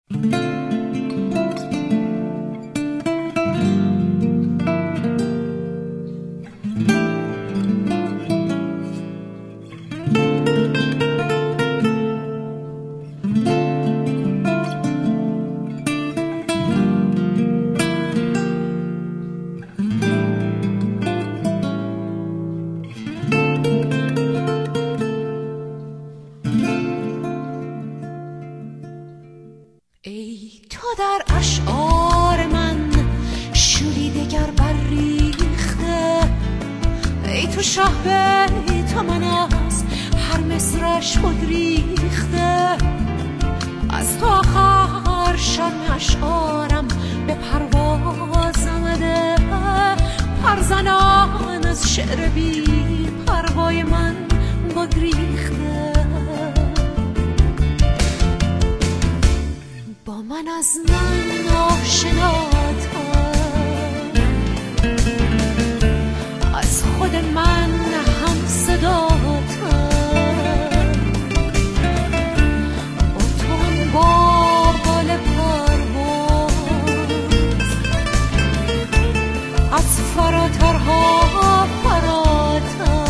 ای تو در اشعار من شوری دگر بریخته، ای تو شاه بیت و من از هر مصرعش بگریخته. از تو آخر شرم اشعارم به پرواز آمده، پرزنان از شعر بی پروای من بگریخته. با من از من آشناتر، از خود من هم صداتر، با تو هم با بال پرواز از فراترها فراتر.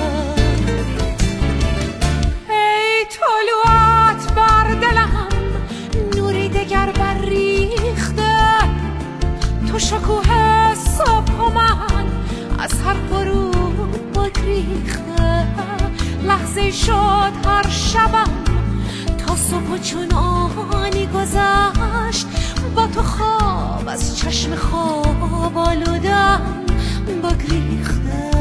ای طلوعت بر دلم نوری دگر بریخته، تو شکوه صبح و من از هر غروب بگریخته. لحظه شد هر شبم تا صبح و چون آنی گذشت، با تو خواب از چشم خواب آلودم بگریخته.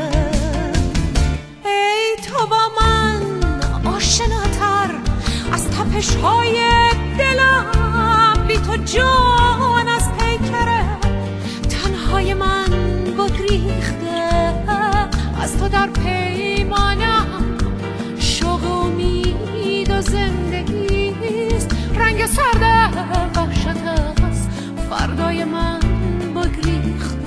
ای تو با من آشناتر از تپش‌های دلم، بی تو جان از پیکر تنهای من بگریخته. از تو در پیمانم شوق و امید و زندگیست، رنگ سرد وحشت از فردای من بگریخته.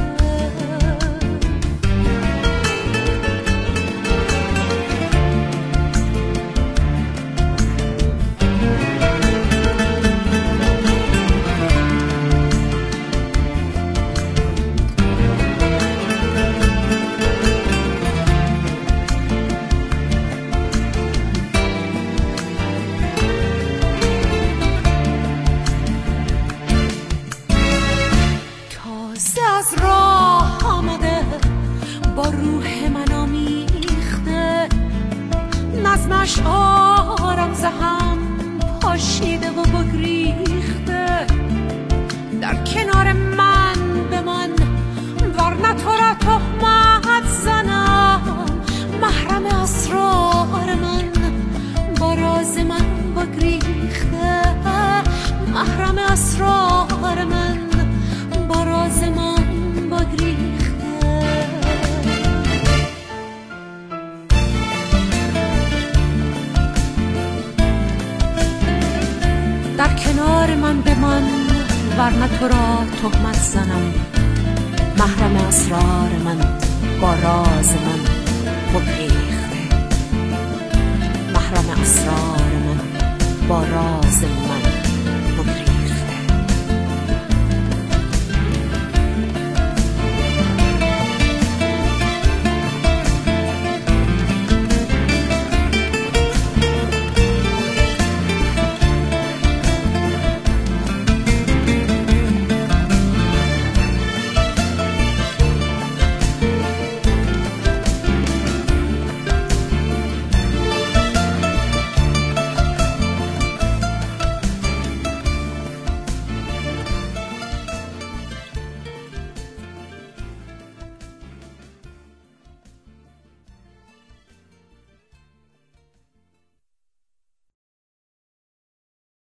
از راه آمده با روح من آمیخته، نظم اشعارم ز هم پاشیده و بگریخته. در کنار من بمان ورنه تو را تهمت زنم، محرم اسرار من با راز من بگریخته. محرم اسرار من با راز من بگریخته. در کنار من بمان ورنه تو را تهمت زنم، محرم اسرار من با راز من بگریخته. محرم اسرار من با راز من